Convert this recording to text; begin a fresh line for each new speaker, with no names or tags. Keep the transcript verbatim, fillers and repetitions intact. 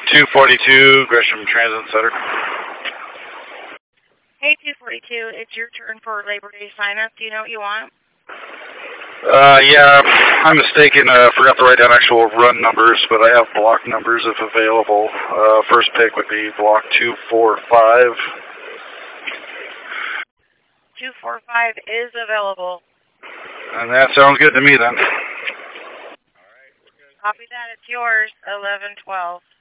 two forty-two, Gresham Transit Center.
Hey, two forty-two, it's your turn for Labor Day sign-up. Do you know what you want?
Uh, yeah, I'm mistaken. I uh, forgot to write down actual run numbers, but I have block numbers if available. Uh, first pick would be block two forty-five.
two forty-five is available.
And that sounds good to me then.
Copy that. It's yours, eleven twelve.